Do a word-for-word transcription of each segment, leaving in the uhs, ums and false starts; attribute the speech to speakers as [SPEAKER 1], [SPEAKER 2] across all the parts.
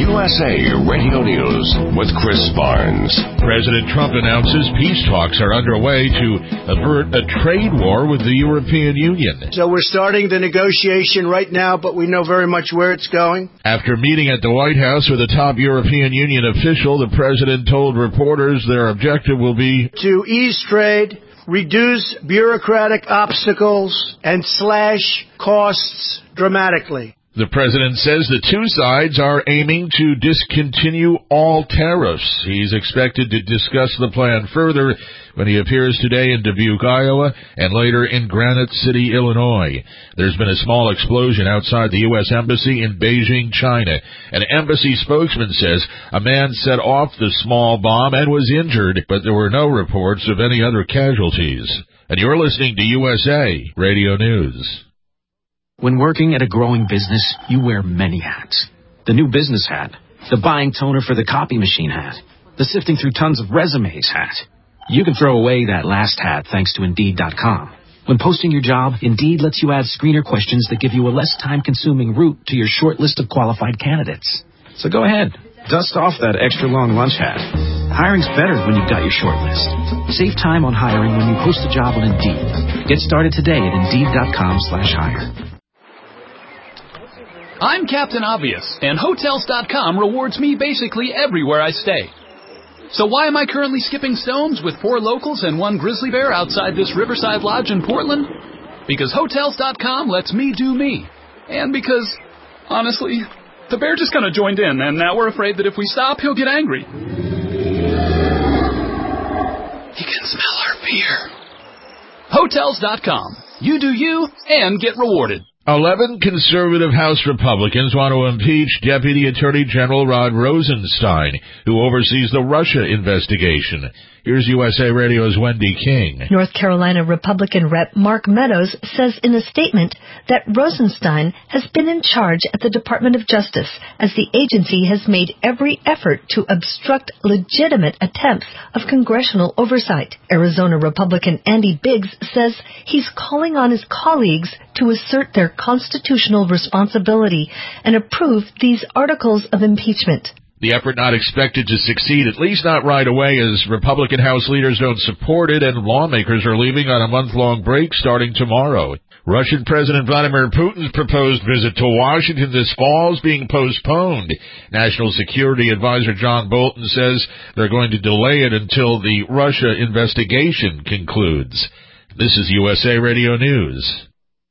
[SPEAKER 1] U S A Radio News with Chris Barnes.
[SPEAKER 2] President Trump announces peace talks are underway to avert a trade war with the European Union.
[SPEAKER 3] So we're starting the negotiation right now, but we know very much where it's going.
[SPEAKER 2] After meeting at the White House with a top European Union official, the president told reporters their objective will be
[SPEAKER 3] to ease trade, reduce bureaucratic obstacles, and slash costs dramatically.
[SPEAKER 2] The president says the two sides are aiming to discontinue all tariffs. He's expected to discuss the plan further when he appears today in Dubuque, Iowa, and later in Granite City, Illinois. There's been a small explosion outside the U S Embassy in Beijing, China. An embassy spokesman says a man set off the small bomb and was injured, but there were no reports of any other casualties. And you're listening to U S A Radio News.
[SPEAKER 4] When working at a growing business, you wear many hats. The new business hat, the buying toner for the copy machine hat, the sifting through tons of resumes hat. You can throw away that last hat thanks to Indeed dot com. When posting your job, Indeed lets you add screener questions that give you a less time-consuming route to your short list of qualified candidates. So go ahead, dust off that extra long lunch hat. Hiring's better when you've got your short list. Save time on hiring when you post a job on Indeed. Get started today at Indeed dot com slash hire.
[SPEAKER 5] I'm Captain Obvious, and Hotels dot com rewards me basically everywhere I stay. So why am I currently skipping stones with four locals and one grizzly bear outside this Riverside Lodge in Portland? Because Hotels dot com lets me do me. And because, honestly, the bear just kind of joined in, and now we're afraid that if we stop, he'll get angry. He can smell our fear. Hotels dot com. You do you, and get rewarded.
[SPEAKER 2] Eleven conservative House Republicans want to impeach Deputy Attorney General Rod Rosenstein, who oversees the Russia investigation. Here's U S A Radio's Wendy King.
[SPEAKER 6] North Carolina Republican Rep Mark Meadows says in a statement that Rosenstein has been in charge at the Department of Justice as the agency has made every effort to obstruct legitimate attempts of congressional oversight. Arizona Republican Andy Biggs says he's calling on his colleagues to assert their constitutional responsibility and approve these articles of impeachment.
[SPEAKER 2] The effort not expected to succeed, at least not right away, as Republican House leaders don't support it and lawmakers are leaving on a month-long break starting tomorrow. Russian President Vladimir Putin's proposed visit to Washington this fall is being postponed. National Security Advisor John Bolton says they're going to delay it until the Russia investigation concludes. This is U S A Radio News.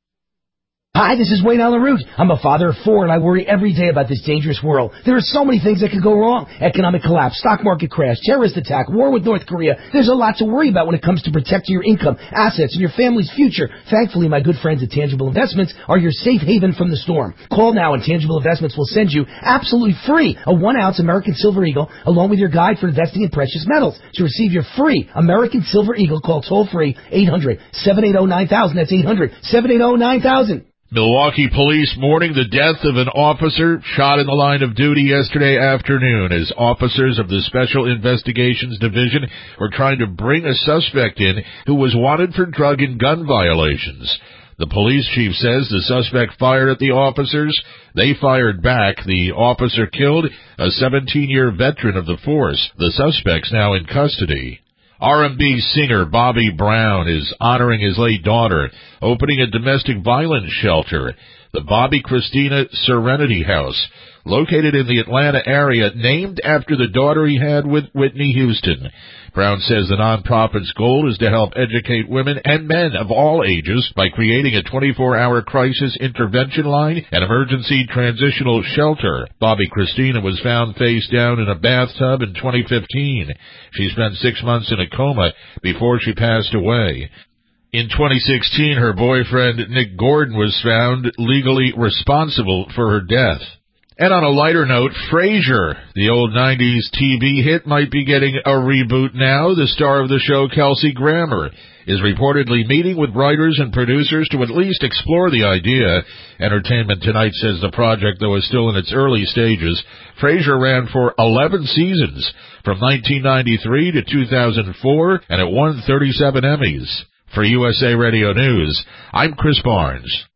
[SPEAKER 7] Hi, this is Wayne Allen Root. I'm a father of four, and I worry every day about this dangerous world. There are so many things that could go wrong. Economic collapse, stock market crash, terrorist attack, war with North Korea. There's a lot to worry about when it comes to protecting your income, assets, and your family's future. Thankfully, my good friends at Tangible Investments are your safe haven from the storm. Call now, and Tangible Investments will send you absolutely free a one-ounce American Silver Eagle along with your guide for investing in precious metals. To receive your free American Silver Eagle, call toll-free eight hundred, seven eight zero, nine thousand. That's eight hundred, seven eight zero, nine thousand.
[SPEAKER 2] Milwaukee police mourning the death of an officer shot in the line of duty yesterday afternoon as officers of the Special Investigations Division were trying to bring a suspect in who was wanted for drug and gun violations. The police chief says the suspect fired at the officers. They fired back. The officer killed a seventeen-year veteran of the force. The suspect's now in custody. R and B singer Bobby Brown is honoring his late daughter, opening a domestic violence shelter, the Bobby Christina Serenity House, located in the Atlanta area, named after the daughter he had with Whitney Houston. Brown says the nonprofit's goal is to help educate women and men of all ages by creating a twenty-four hour crisis intervention line and emergency transitional shelter. Bobby Christina was found face down in a bathtub in twenty fifteen. She spent six months in a coma before she passed away. In twenty sixteen, her boyfriend, Nick Gordon, was found legally responsible for her death. And on a lighter note, Frasier, the old nineties T V hit, might be getting a reboot now. The star of the show, Kelsey Grammer, is reportedly meeting with writers and producers to at least explore the idea. Entertainment Tonight says the project, though, is still in its early stages. Frasier ran for eleven seasons, from nineteen ninety-three to two thousand four, and it won thirty-seven Emmys. For U S A Radio News, I'm Chris Barnes.